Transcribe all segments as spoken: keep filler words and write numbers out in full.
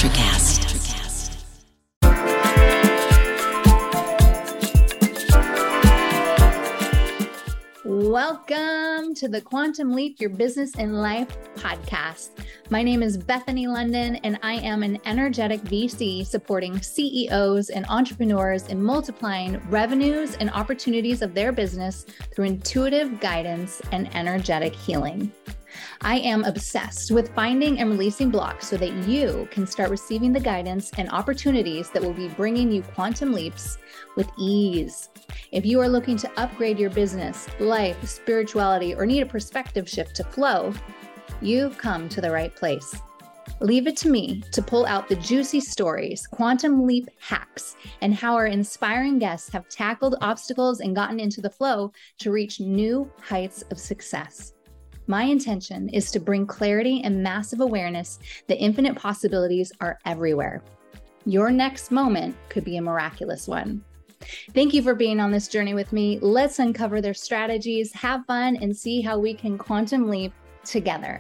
NutriCast. Welcome to the Quantum Leap Your Business and Life podcast. My name is Bethany London, and I am an energetic V C supporting C E Os and entrepreneurs in multiplying revenues and opportunities of their business through intuitive guidance and energetic healing. I am obsessed with finding and releasing blocks so that you can start receiving the guidance and opportunities that will be bringing you quantum leaps with ease. If you are looking to upgrade your business, life, spirituality, or need a perspective shift to flow, you've come to the right place. Leave it to me to pull out the juicy stories, quantum leap hacks, and how our inspiring guests have tackled obstacles and gotten into the flow to reach new heights of success. My intention is to bring clarity and massive awareness that infinite possibilities are everywhere. Your next moment could be a miraculous one. Thank you for being on this journey with me. Let's uncover their strategies, have fun, and see how we can quantum leap together.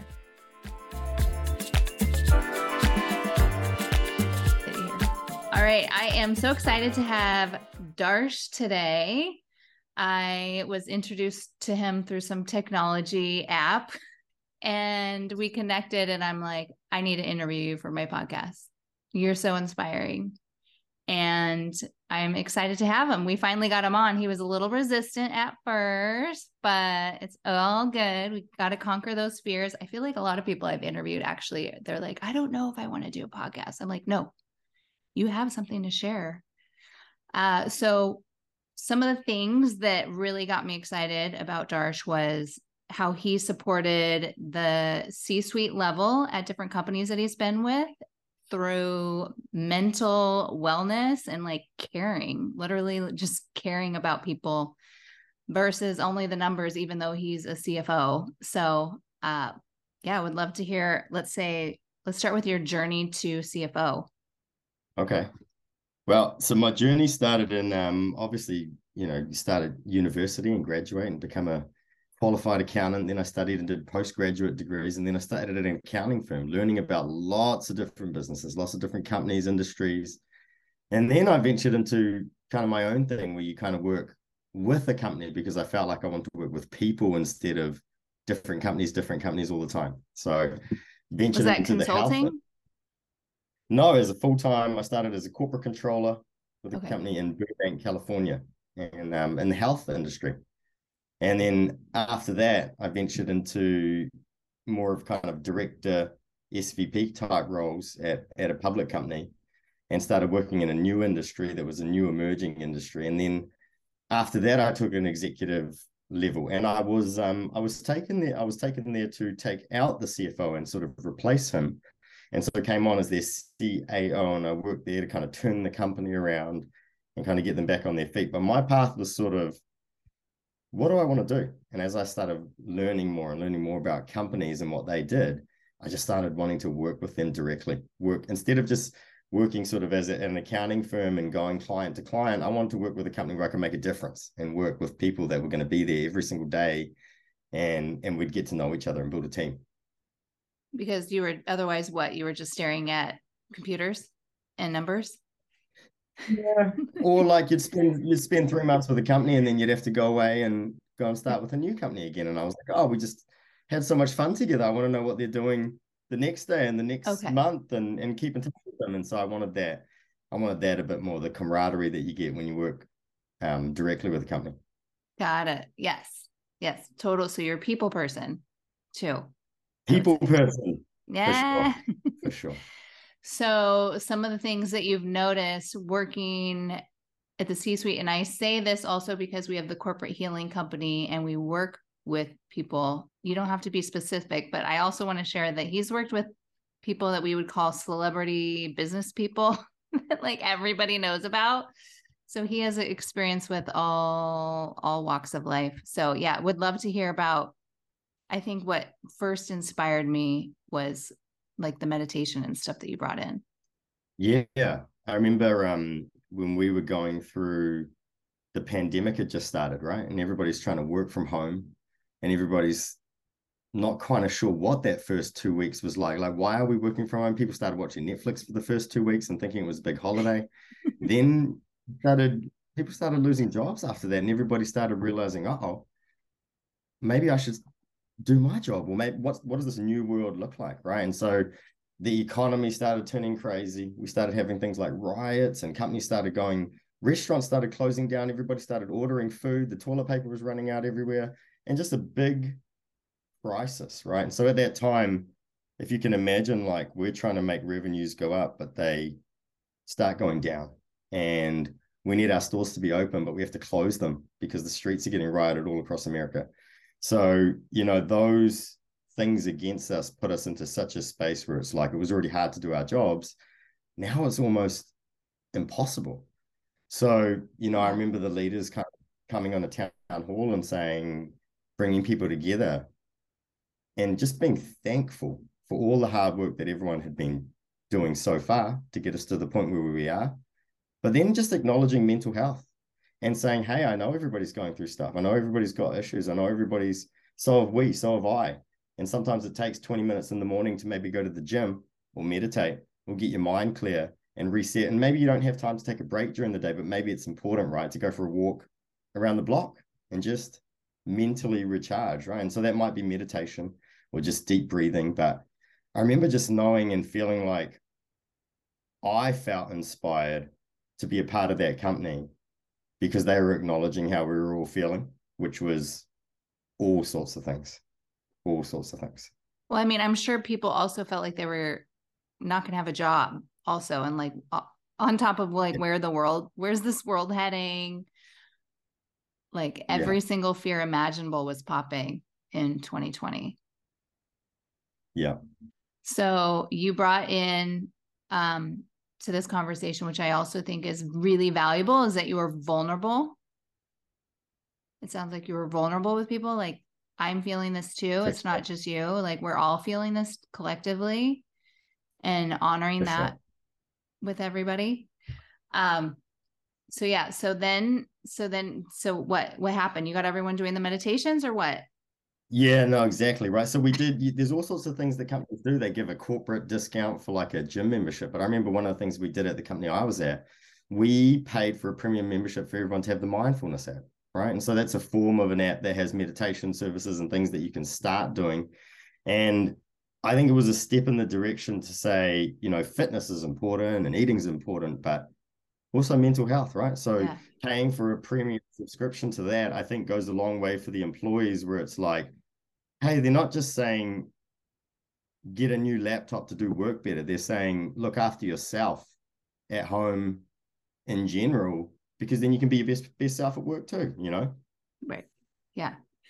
All right, I am so excited to have Darsh today. I was introduced to him through some technology app and we connected, and I'm like, I need to interview you for my podcast. You're so inspiring. And I'm excited to have him. We finally got him on. He was a little resistant at first, but it's all good. We got to conquer those fears. I feel like a lot of people I've interviewed, actually, they're like, I don't know if I want to do a podcast. I'm like, no, you have something to share. Uh, so some of the things that really got me excited about Darsh was how he supported the C-suite level at different companies that he's been with through mental wellness and like caring, literally just caring about people versus only the numbers, even though he's a C F O. So uh, yeah, I would love to hear, let's say, let's start with your journey to C F O. Okay. Well, so my journey started in, um, obviously, you know, started university and graduate and become a qualified accountant. Then I studied and did postgraduate degrees. And then I started at an accounting firm, learning about lots of different businesses, lots of different companies, industries. And then I ventured into kind of my own thing where you kind of work with a company because I felt like I wanted to work with people instead of different companies, different companies all the time. So ventured Was that into consulting? the health. No, as a full-time, I started as a corporate controller with a Okay. company in Burbank, California, and um, in the health industry. And then after that, I ventured into more of kind of director S V P type roles at, at a public company and started working in a new industry that was a new emerging industry. And then after that, I took an executive level, and I was um I was taken there, I was taken there to take out the C F O and sort of replace him. And so I came on as their C A O, and I worked there to kind of turn the company around and kind of get them back on their feet. But my path was sort of, what do I want to do? And as I started learning more and learning more about companies and what they did, I just started wanting to work with them directly. Work instead of just working sort of as a, an accounting firm and going client to client, I wanted to work with a company where I could make a difference and work with people that were going to be there every single day, and, and we'd get to know each other and build a team. Because you were otherwise what? You were just staring at computers and numbers? Yeah. Or like you'd spend you'd spend three months with a company and then you'd have to go away and go and start with a new company again. And I was like, oh, we just had so much fun together. I want to know what they're doing the next day and the next Okay. month and, and keep in touch with them. And so I wanted that. I wanted that a bit more, the camaraderie that you get when you work um, directly with a company. Got it. Yes. Yes. Total. So you're a people person too. People person. Yeah. For sure. For sure. So some of the things that you've noticed working at the C-suite, and I say this also because we have the corporate healing company and we work with people. You don't have to be specific, but I also want to share that he's worked with people that we would call celebrity business people that like everybody knows about. So he has experience with all, all walks of life. So yeah, would love to hear about, I think what first inspired me was like the meditation and stuff that you brought in. Yeah. Yeah. I remember um, when we were going through the pandemic, had just started, right? And everybody's trying to work from home and everybody's not kind of sure what that first two weeks was like. Like, why are we working from home? People started watching Netflix for the first two weeks and thinking it was a big holiday. Then started people started losing jobs after that, and everybody started realizing, uh-oh, maybe I should do my job. Well, maybe what what does this new world look like, right? And so the economy started turning crazy. We started having things like riots, and companies started going, restaurants started closing down. Everybody started ordering food. The toilet paper was running out everywhere, and just a big crisis, right? And so at that time, if you can imagine, like, we're trying to make revenues go up, but they start going down, and we need our stores to be open, but we have to close them because the streets are getting rioted all across America. So, you know, those things against us put us into such a space where it's like, it was already hard to do our jobs. Now it's almost impossible. So, you know, I remember the leaders kind of coming on a town hall and saying, bringing people together and just being thankful for all the hard work that everyone had been doing so far to get us to the point where we are. But then just acknowledging mental health and saying, hey, I know everybody's going through stuff. I know everybody's got issues. I know everybody's, so have we, so have I. And sometimes it takes twenty minutes in the morning to maybe go to the gym or meditate or get your mind clear and reset. And maybe you don't have time to take a break during the day, but maybe it's important, right, to go for a walk around the block and just mentally recharge, right? And so that might be meditation or just deep breathing. But I remember just knowing and feeling like I felt inspired to be a part of that company because they were acknowledging how we were all feeling, which was all sorts of things, all sorts of things. Well, I mean, I'm sure people also felt like they were not going to have a job also. And like on top of like, where the world, where's this world heading? Like every yeah. single fear imaginable was popping in twenty twenty. Yeah. So you brought in um, to this conversation, which I also think is really valuable, is that you were vulnerable. It sounds like you were vulnerable with people. Like, I'm feeling this too. It's not just you. Like, we're all feeling this collectively, and honoring For that sure. with everybody. Um, so yeah. So then, so then, so what, what happened? You got everyone doing the meditations or what? Yeah, no, exactly. Right. So we did, there's all sorts of things that companies do. They give a corporate discount for like a gym membership. But I remember one of the things we did at the company I was at, we paid for a premium membership for everyone to have the mindfulness app. Right. And so that's a form of an app that has meditation services and things that you can start doing. And I think it was a step in the direction to say, you know, fitness is important and eating is important, but also mental health, right? So yeah. paying for a premium subscription to that, I think, goes a long way for the employees, where it's like, hey, they're not just saying, get a new laptop to do work better. They're saying, look after yourself at home in general, because then you can be your best, best self at work too, you know? Right. Yeah.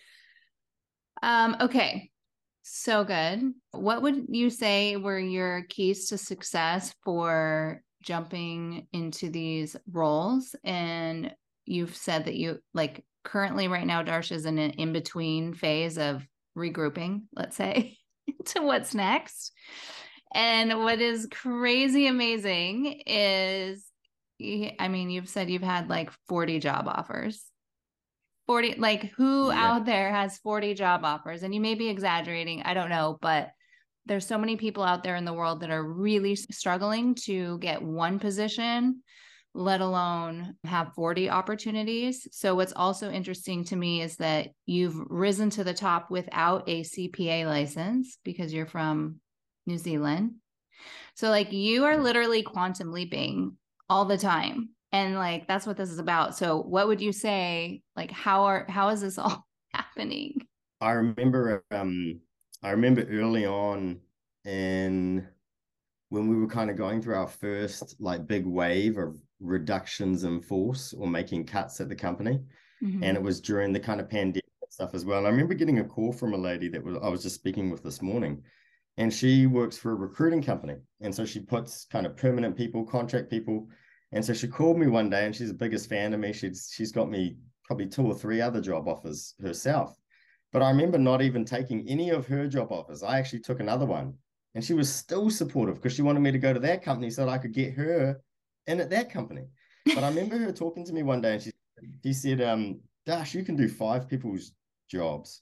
Um, okay. So good. What would you say were your keys to success for jumping into these roles? And you've said that you, like, currently right now, Darsh is in an in-between phase of regrouping, let's say, to what's next. And what is crazy amazing is, I mean, you've said you've had like forty job offers. forty, like who yeah. out there has forty job offers? And you may be exaggerating, I don't know, but there's so many people out there in the world that are really struggling to get one position, let alone have forty opportunities. So what's also interesting to me is that you've risen to the top without a C P A license because you're from New Zealand. So like you are literally quantum leaping all the time. And like, that's what this is about. So what would you say, like, how are, how is this all happening? I remember, um, I remember early on in when we were kind of going through our first like big wave of reductions in force or making cuts at the company. Mm-hmm. And it was during the kind of pandemic stuff as well. And I remember getting a call from a lady that was, I was just speaking with this morning, and she works for a recruiting company. And so she puts kind of permanent people, contract people. And so she called me one day, and she's the biggest fan of me. She's, she's got me probably two or three other job offers herself. But I remember not even taking any of her job offers. I actually took another one, and she was still supportive because she wanted me to go to that company so that I could get her in at that company. But I remember her talking to me one day, and she, she said, um, Darsh, you can do five people's jobs,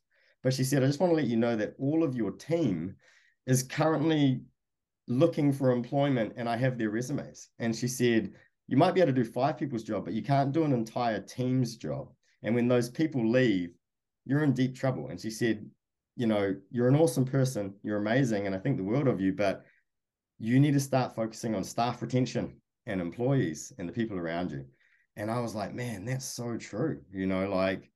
But she said, I just want to let you know that all of your team is currently looking for employment and I have their resumes. And she said, you might be able to do five people's job, but you can't do an entire team's job. And when those people leave, you're in deep trouble. And she said, you know, you're an awesome person. You're amazing. And I think the world of you, but you need to start focusing on staff retention and employees and the people around you. And I was like, man, that's so true. You know, like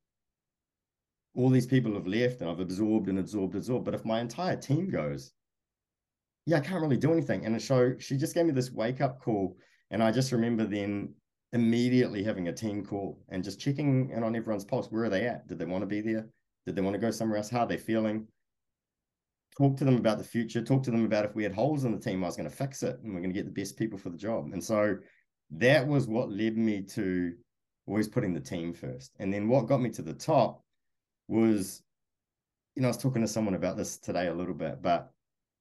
all these people have left and I've absorbed and absorbed, absorbed. But if my entire team goes, yeah, I can't really do anything. And so she just gave me this wake up call. And I just remember then immediately having a team call and just checking in on everyone's pulse. Where are they at? Did they want to be there? Did they want to go somewhere else? How are they feeling? Talk to them about the future. Talk to them about if we had holes in the team, I was going to fix it and we're going to get the best people for the job. And so that was what led me to always putting the team first. And then what got me to the top was, you know, I was talking to someone about this today a little bit, but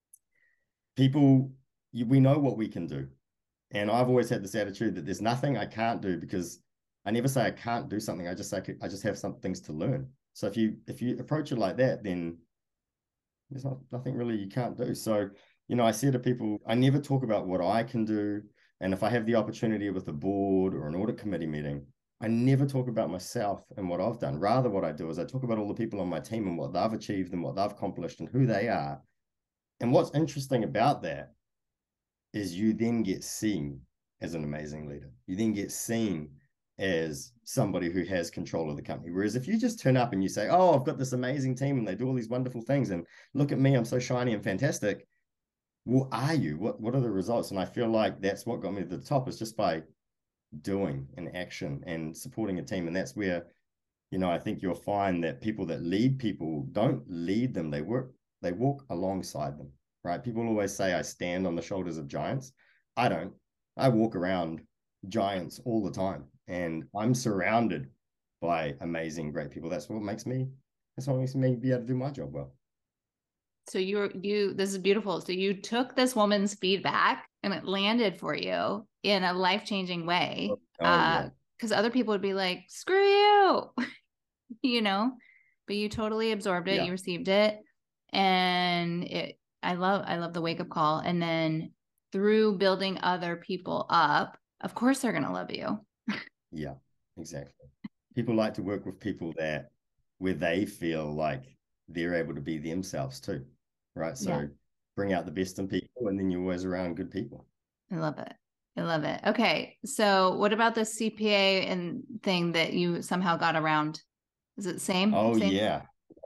people, we know what we can do. And I've always had this attitude that there's nothing I can't do, because I never say I can't do something. I just say I just have some things to learn. So if you if you approach it like that, then there's not, nothing really you can't do. So, you know, I say to people, I never talk about what I can do. And if I have the opportunity with a board or an audit committee meeting, I never talk about myself and what I've done. Rather, what I do is I talk about all the people on my team and what they've achieved and what they've accomplished and who they are. And what's interesting about that is you then get seen as an amazing leader. You then get seen as somebody who has control of the company. Whereas if you just turn up and you say, oh, I've got this amazing team and they do all these wonderful things and look at me, I'm so shiny and fantastic. Well, are you? What, what are the results? And I feel like that's what got me to the top, is just by doing and action and supporting a team. And that's where, you know, I think you'll find that people that lead people don't lead them. They work, they walk alongside them, right? People always say I stand on the shoulders of giants. I don't. I walk around giants all the time. And I'm surrounded by amazing, great people. That's what makes me, that's what makes me be able to do my job well. So you're, you, this is beautiful. So you took this woman's feedback and it landed for you in a life-changing way. Oh, uh, yeah. Cause other people would be like, screw you, you know, but you totally absorbed it. Yeah. You received it. And it, I love, I love the wake up call. And then through building other people up, of course they're going to love you. Yeah, exactly. People like to work with people that where they feel like they're able to be themselves too, right? So yeah. Bring out the best in people, and then you're always around good people. I love it. I love it. Okay, so what about the C P A and thing that you somehow got around? Is it the same? Oh same? yeah.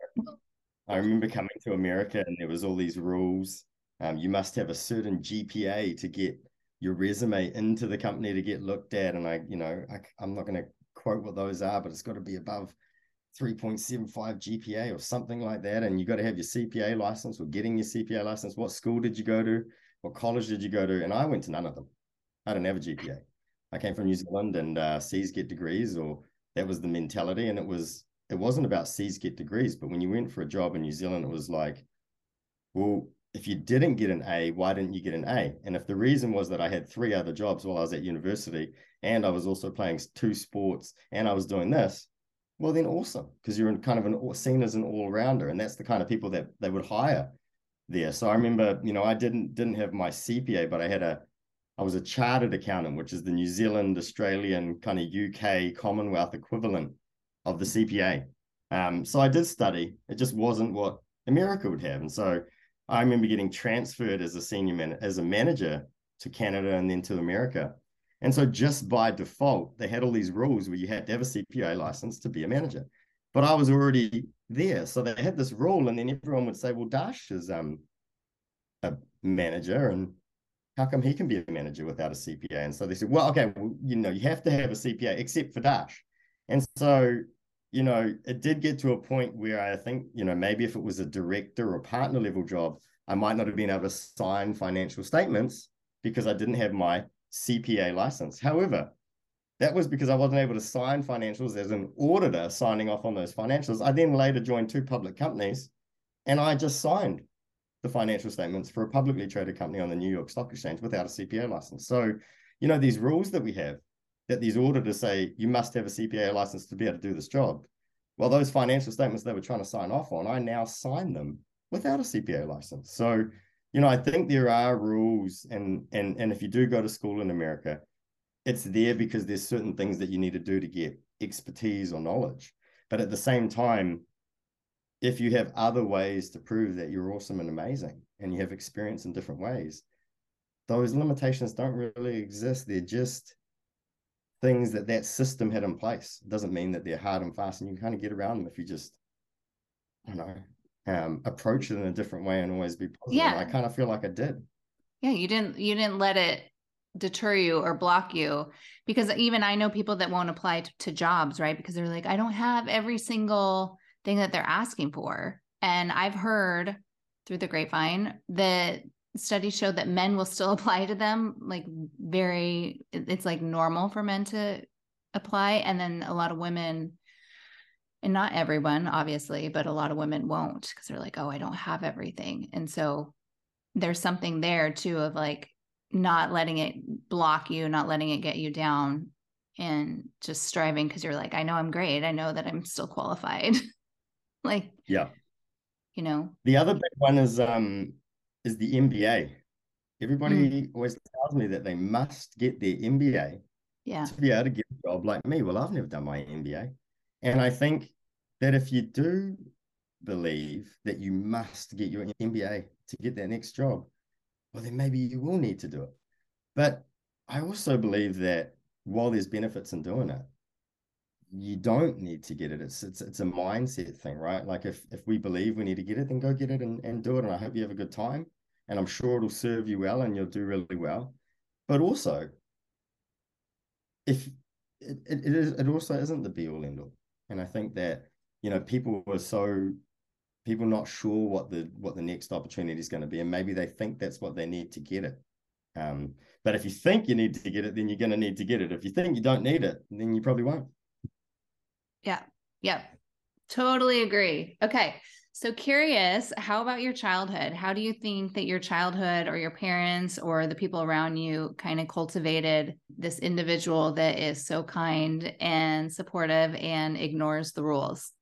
I remember coming to America and there was all these rules. Um, you must have a certain G P A to get your resume into the company to get looked at. And I, you know, I, I'm not going to quote what those are, but it's got to be above three point seven five G P A or something like that. And you got to have your C P A license or getting your C P A license. What school did you go to? What college did you go to? And I went to none of them. I didn't have a G P A. I came from New Zealand, and uh, C's get degrees, or that was the mentality. And it was, it wasn't about C's get degrees, but when you went for a job in New Zealand, it was like, well, if you didn't get an A, why didn't you get an A? And if the reason was that I had three other jobs while I was at university, and I was also playing two sports, and I was doing this, well, then awesome, because you're in kind of an, seen as an all-rounder, and that's the kind of people that they would hire there. So I remember, you know, I didn't didn't have my C P A, but I had a, I was a chartered accountant, which is the New Zealand, Australian, kind of U K, Commonwealth equivalent of the C P A. Um, so I did study. It just wasn't what America would have. And so I remember getting transferred as a senior man, as a manager to Canada and then to America. And so just by default, they had all these rules where you had to have a C P A license to be a manager. But I was already there. So they had this rule, and then everyone would say, well, Dash is um, a manager, and how come he can be a manager without a C P A? And so they said, well, okay, well, you know, you have to have a C P A except for Dash. And so, you know, it did get to a point where I think, you know, maybe if it was a director or partner level job, I might not have been able to sign financial statements because I didn't have my C P A license. However, that was because I wasn't able to sign financials as an auditor, signing off on those financials. I then later joined two public companies, and I just signed the financial statements for a publicly traded company on the New York Stock Exchange without a C P A license. So, you know, these rules that we have, that these auditors say you must have a C P A license to be able to do this job. Well, those financial statements they were trying to sign off on, I now sign them without a C P A license. So, you know, I think there are rules, and and and if you do go to school in America, it's there because there's certain things that you need to do to get expertise or knowledge. But at the same time, if you have other ways to prove that you're awesome and amazing and you have experience in different ways, those limitations don't really exist. They're just things that that system had in place. It doesn't mean that they're hard and fast, and you can kind of get around them if you just, I don't know, um, approach it in a different way and always be positive. Yeah. I kind of feel like I did. Yeah, you didn't you didn't let it deter you or block you, because even I know people that won't apply to, to jobs, right? Because they're like, I don't have every single thing that they're asking for. And I've heard through the grapevine that studies show that men will still apply to them, like very, it's like normal for men to apply. And then a lot of women, and not everyone, obviously, but a lot of women won't, because they're like, oh, I don't have everything. And so there's something there too of like not letting it block you, not letting it get you down, and just striving because you're like, I know I'm great. I know that I'm still qualified. Like, yeah, you know. The other big one is um is the M B A. Everybody mm. always tells me that they must get their M B A yeah. to be able to get a job like me. Well, I've never done my M B A. And I think that if you do believe that you must get your M B A to get that next job, well, then maybe you will need to do it. But I also believe that while there's benefits in doing it, you don't need to get it. It's it's it's a mindset thing, right? Like if if we believe we need to get it, then go get it and, and do it. And I hope you have a good time. And I'm sure it'll serve you well and you'll do really well. But also, if it, it, it is it also isn't the be all end all. And I think that, you know, people are so people not sure what the what the next opportunity is going to be, and maybe they think that's what they need to get it. Um, but if you think you need to get it, then you're going to need to get it. If you think you don't need it, then you probably won't. Yeah. Yeah. Totally agree. Okay. So curious, how about your childhood? How do you think that your childhood or your parents or the people around you kind of cultivated this individual that is so kind and supportive and ignores the rules?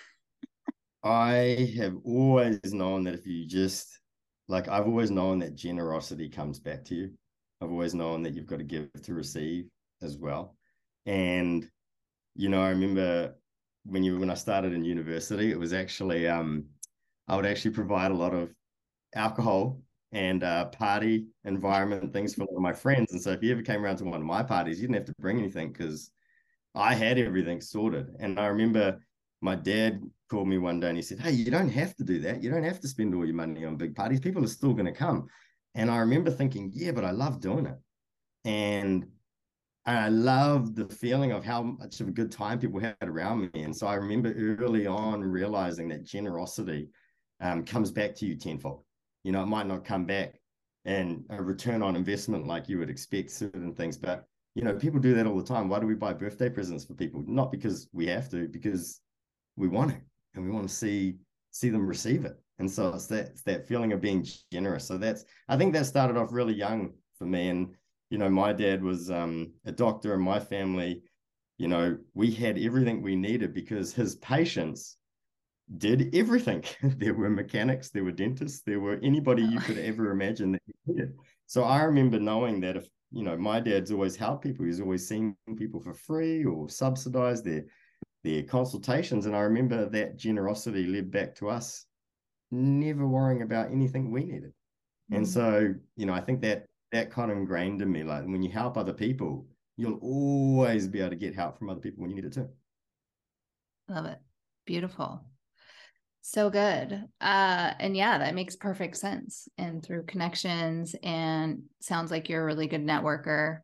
I have always known that if you just, like, I've always known that generosity comes back to you. I've always known that you've got to give to receive as well. And you know, I remember when you when I started in university, it was actually um, I would actually provide a lot of alcohol and uh, party environment things for a lot of my friends. And so if you ever came around to one of my parties, you didn't have to bring anything because I had everything sorted. And I remember my dad called me one day and he said, hey, you don't have to do that. You don't have to spend all your money on big parties. People are still going to come. And I remember thinking, yeah, but I love doing it. And I love the feeling of how much of a good time people had around me. And so I remember early on realizing that generosity um, comes back to you tenfold. You know, it might not come back and a return on investment like you would expect certain things, but, you know, people do that all the time. Why do we buy birthday presents for people? Not because we have to, because we want it and we want to see see them receive it. And so it's that, it's that feeling of being generous. So that's, I think that started off really young for me. And you know, my dad was um, a doctor in my family. You know, we had everything we needed because his patients did everything. There were mechanics, there were dentists, there were anybody you could ever imagine that you needed. So I remember knowing that if, you know, my dad's always helped people. He's always seen people for free or subsidized their, their consultations. And I remember that generosity led back to us never worrying about anything we needed. Mm-hmm. And so, you know, I think that that kind of ingrained in me, like when you help other people, you'll always be able to get help from other people when you need it too. Love it. Beautiful. So good. Uh, and yeah, that makes perfect sense. And through connections, and sounds like you're a really good networker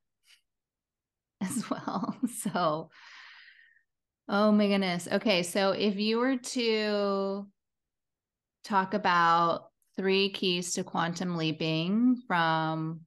as well. So, oh my goodness. Okay. So if you were to talk about three keys to quantum leaping from,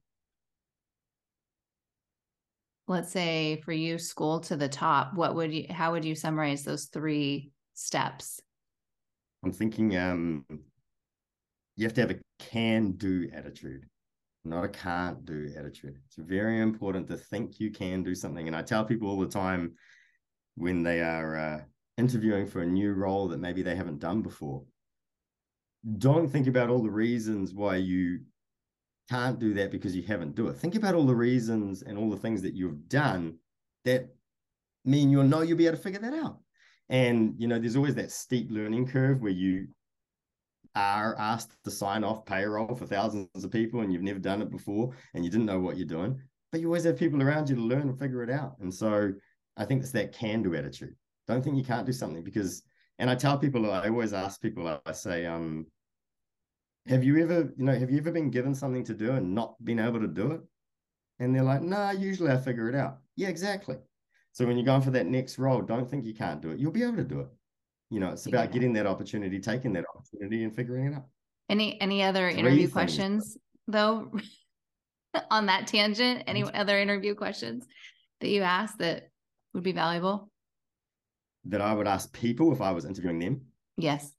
let's say for you, school to the top, what would you, how would you summarize those three steps? I'm thinking um, you have to have a can-do attitude, not a can't-do attitude. It's very important to think you can do something. And I tell people all the time when they are uh, interviewing for a new role that maybe they haven't done before, don't think about all the reasons why you can't do that because you haven't do it. Think about all the reasons and all the things that you've done that mean you'll know you'll be able to figure that out. And, you know, there's always that steep learning curve where you are asked to sign off payroll for thousands of people and you've never done it before and you didn't know what you're doing, but you always have people around you to learn and figure it out. And so I think it's that can-do attitude. Don't think you can't do something because, and I tell people, I always ask people, I say, um, have you ever, you know, have you ever been given something to do and not been able to do it? And they're like, nah, usually I figure it out. Yeah, exactly. So when you're going for that next role, don't think you can't do it. You'll be able to do it. You know, it's about getting that opportunity, taking that opportunity and figuring it out. Any, any other Three interview things. questions though, on that tangent? Any other interview questions that you asked that would be valuable? That I would ask people if I was interviewing them? Yes.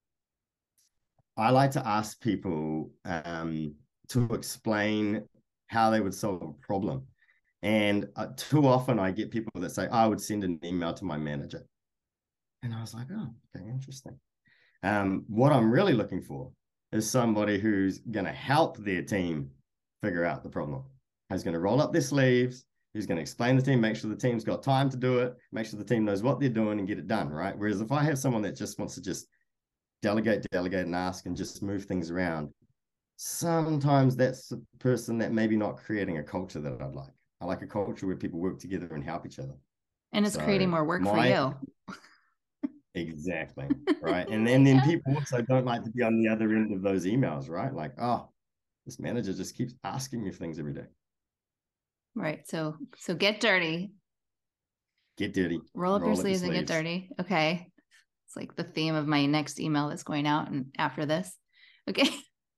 I like to ask people um, to explain how they would solve a problem. And uh, too often I get people that say, I would send an email to my manager. And I was like, oh, okay, interesting. Um, what I'm really looking for is somebody who's going to help their team figure out the problem, who's going to roll up their sleeves, who's going to explain the team, make sure the team's got time to do it, make sure the team knows what they're doing and get it done, right? Whereas if I have someone that just wants to just delegate, delegate and ask and just move things around, sometimes that's the person that maybe not creating a culture that I'd like. I like a culture where people work together and help each other. And it's so creating more work my, for you. Exactly. Right. And then, then people also don't like to be on the other end of those emails, right? Like, oh, this manager just keeps asking me things every day. Right. So, so get dirty. Get dirty. Roll up Roll your sleeves, your sleeves and get dirty. Okay. It's like the theme of my next email that's going out and after this. Okay.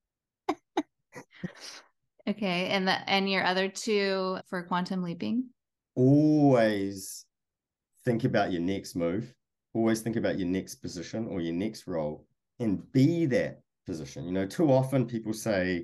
Okay. And the, and your other two for quantum leaping? Always think about your next move. Always think about your next position or your next role and be that position. You know, too often people say,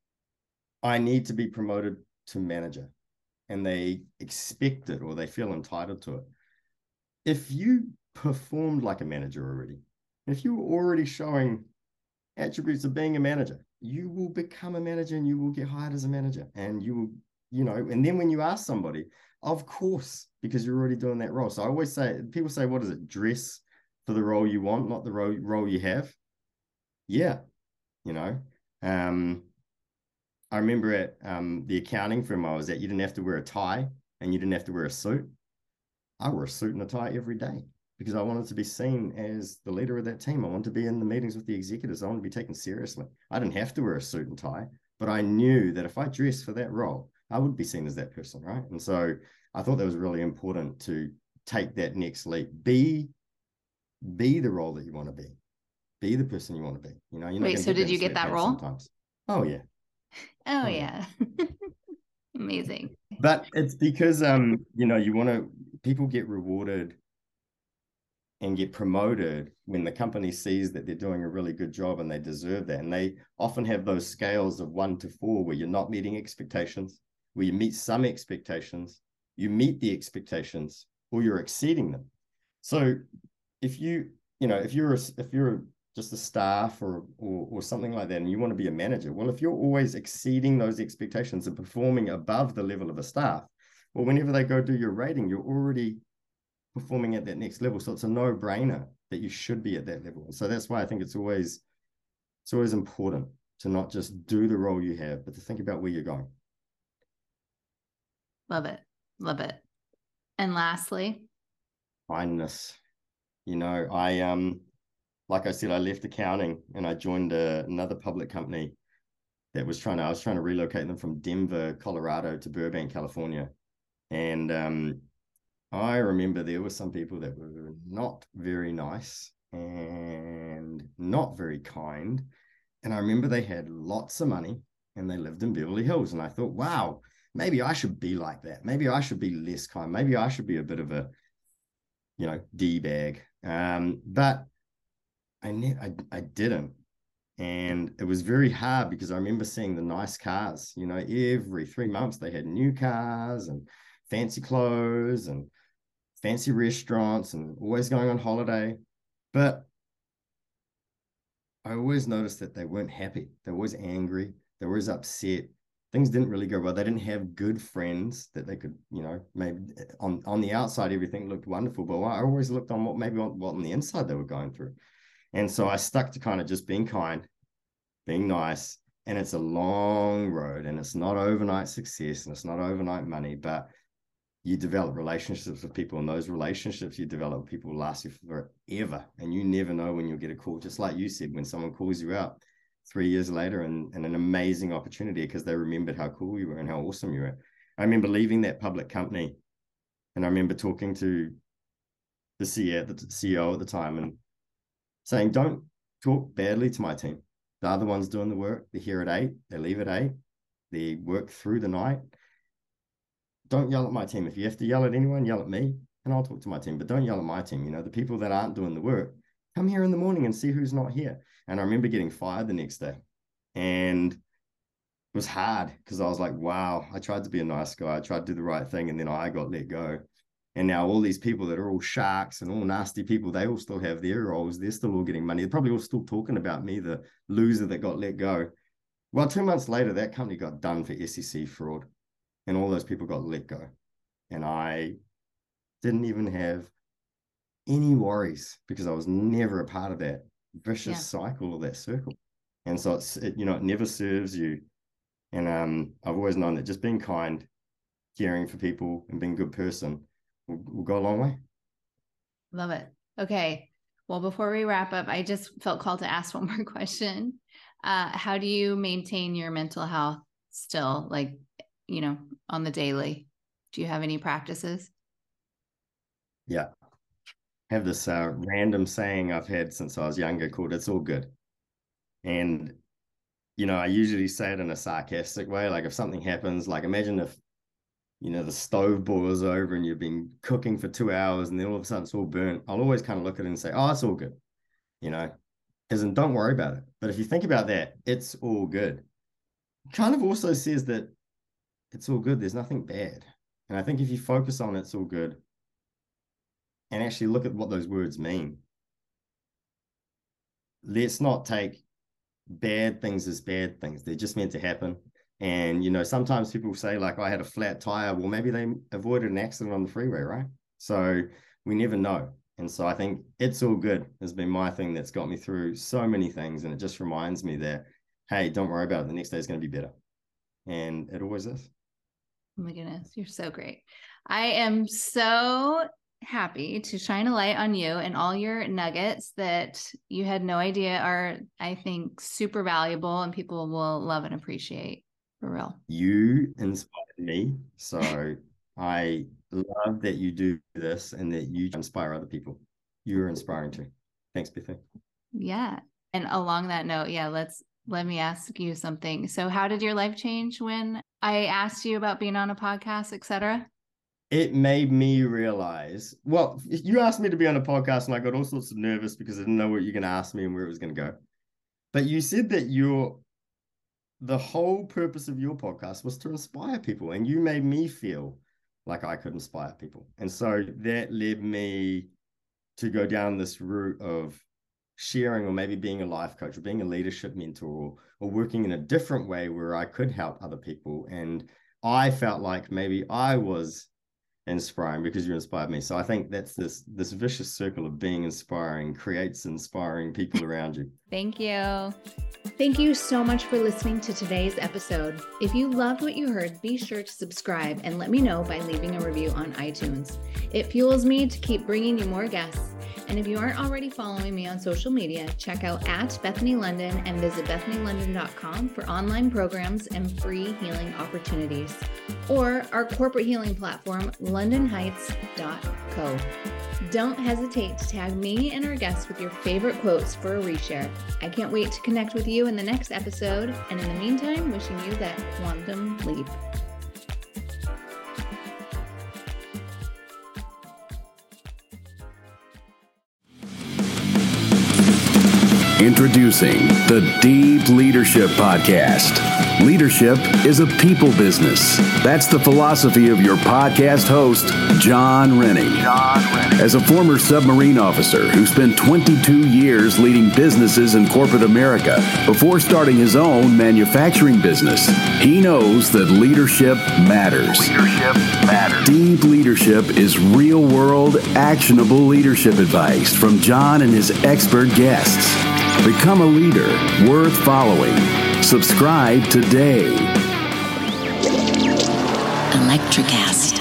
I need to be promoted to manager, and they expect it or they feel entitled to it. If you performed like a manager already, if you were already showing attributes of being a manager, you will become a manager and you will get hired as a manager. And you will, you know, and then when you ask somebody, of course, because you're already doing that role. So I always say, people say, what is it? Dress for the role you want, not the role, role you have. Yeah. You know, um, I remember at um, the accounting firm I was at, you didn't have to wear a tie and you didn't have to wear a suit. I wore a suit and a tie every day because I wanted to be seen as the leader of that team. I wanted to be in the meetings with the executives. I wanted to be taken seriously. I didn't have to wear a suit and tie, but I knew that if I dressed for that role, I would be seen as that person, right? And so I thought that was really important to take that next leap. Be, be the role that you want to be. Be the person you want to be. You know, you're not Wait, so did you get that role? Sometimes. Oh, yeah. Oh, oh yeah. yeah. Amazing. But it's because, um, you know, you want to, people get rewarded and get promoted when the company sees that they're doing a really good job and they deserve that. And they often have those scales of one to four where you're not meeting expectations, where you meet some expectations, you meet the expectations, or you're exceeding them. So if you, you know, if you're, a, if you're just a staff or, or, or something like that, and you want to be a manager, well, if you're always exceeding those expectations and performing above the level of a staff, well, whenever they go do your rating, you're already performing at that next level. So it's a no-brainer that you should be at that level. So that's why I think it's always, it's always important to not just do the role you have, but to think about where you're going. Love it. Love it. And lastly, kindness. You know, I, um, like I said, I left accounting and I joined a, another public company that was trying to, I was trying to relocate them from Denver, Colorado to Burbank, California. And, um, I remember there were some people that were not very nice and not very kind. And I remember they had lots of money and they lived in Beverly Hills. And I thought, wow, maybe I should be like that. Maybe I should be less kind. Maybe I should be a bit of a, you know, D-bag. Um, but I, ne- I, I didn't. And it was very hard because I remember seeing the nice cars, you know, every three months they had new cars and fancy clothes and fancy restaurants and always going on holiday. But I always noticed that they weren't happy. They were always angry. They were always upset. Things didn't really go well. They didn't have good friends that they could, you know, maybe on, on the outside, everything looked wonderful. But I always looked on what maybe on, what on the inside they were going through. And so I stuck to kind of just being kind, being nice. And it's a long road, and it's not overnight success, and it's not overnight money, but you develop relationships with people, and those relationships you develop, people last you forever. And you never know when you'll get a call, just like you said, when someone calls you out three years later and, and an amazing opportunity because they remembered how cool you were and how awesome you were. I remember leaving that public company, and I remember talking to the C E O, the C E O at the time, and saying, don't talk badly to my team. The other one's doing the work. They're here at eight. They leave at eight. They work through the night. Don't yell at my team. If you have to yell at anyone, yell at me, and I'll talk to my team. But don't yell at my team. You know, the people that aren't doing the work, come here in the morning and see who's not here. And I remember getting fired the next day. And it was hard because I was like, wow, I tried to be a nice guy. I tried to do the right thing. And then I got let go. And now all these people that are all sharks and all nasty people, they all still have their roles. They're still all getting money. They're probably all still talking about me, the loser that got let go. Well, two months later, that company got done for S E C fraud. And all those people got let go. And I didn't even have any worries because I was never a part of that vicious yeah. cycle or that circle. And so it's, it, you know, it never serves you. And um, I've always known that just being kind, caring for people, and being a good person will, will go a long way. Love it. Okay. Well, before we wrap up, I just felt called to ask one more question. Uh, how do you maintain your mental health still, like, you know, on the daily? Do you have any practices? Yeah. I have this uh, random saying I've had since I was younger called, it's all good. And, you know, I usually say it in a sarcastic way. Like if something happens, like imagine if, you know, the stove boils over and you've been cooking for two hours and then all of a sudden it's all burnt. I'll always kind of look at it and say, oh, it's all good. You know, as in don't worry about it. But if you think about that, it's all good. Kind of also says that it's all good. There's nothing bad. And I think if you focus on it's all good and actually look at what those words mean, let's not take bad things as bad things. They're just meant to happen. And, you know, sometimes people say like, I had a flat tire. Well, maybe they avoided an accident on the freeway, right? So we never know. And so I think it's all good has been my thing that's got me through so many things. And it just reminds me that, hey, don't worry about it. The next day is going to be better. And it always is. Oh my goodness, you're so great. I am so happy to shine a light on you and all your nuggets that you had no idea are, I think, super valuable and people will love and appreciate, for real. You inspired me. So I love that you do this and that you inspire other people. You're inspiring too. Thanks, Bethany. Yeah. And along that note, yeah, let's let me ask you something. So how did your life change when I asked you about being on a podcast, et cetera? It made me realize, well, you asked me to be on a podcast and I got all sorts of nervous because I didn't know what you're going to ask me and where it was going to go. But you said that your, the whole purpose of your podcast was to inspire people, and you made me feel like I could inspire people. And so that led me to go down this route of sharing, or maybe being a life coach or being a leadership mentor, or, or working in a different way where I could help other people. And I felt like maybe I was inspiring because you inspired me. So I think that's this this vicious circle of being inspiring creates inspiring people around you. Thank you. Thank you so much for listening to today's episode. If you loved what you heard, be sure to subscribe and let me know by leaving a review on iTunes. It fuels me to keep bringing you more guests. And if you aren't already following me on social media, check out at Bethany London and visit bethany london dot com for online programs and free healing opportunities. Or our corporate healing platform, london heights dot co. Don't hesitate to tag me and our guests with your favorite quotes for a reshare. I can't wait to connect with you in the next episode. And in the meantime, wishing you that quantum leap. Introducing the Deep Leadership Podcast. Leadership is a people business. That's the philosophy of your podcast host, John Rennie. John Rennie. As a former submarine officer who spent twenty-two years leading businesses in corporate America before starting his own manufacturing business, he knows that leadership matters. Leadership matters. Deep Leadership is real-world, actionable leadership advice from John and his expert guests. Become a leader worth following. Subscribe today. Electricast.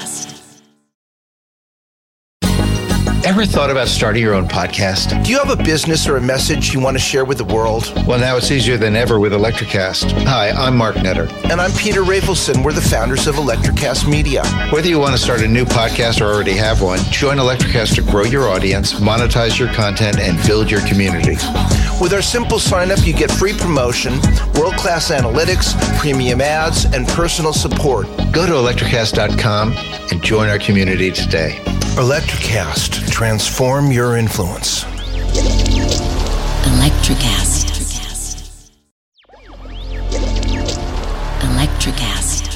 Ever thought about starting your own podcast? Do you have a business or a message you want to share with the world? Well, now it's easier than ever with Electricast. Hi, I'm Mark Netter. And I'm Peter Rafelson. We're the founders of Electricast Media. Whether you want to start a new podcast or already have one, join Electricast to grow your audience, monetize your content, and build your community. With our simple sign-up, you get free promotion, world-class analytics, premium ads, and personal support. Go to electricast dot com and join our community today. Electricast. Transform your influence. Electricast. Electricast.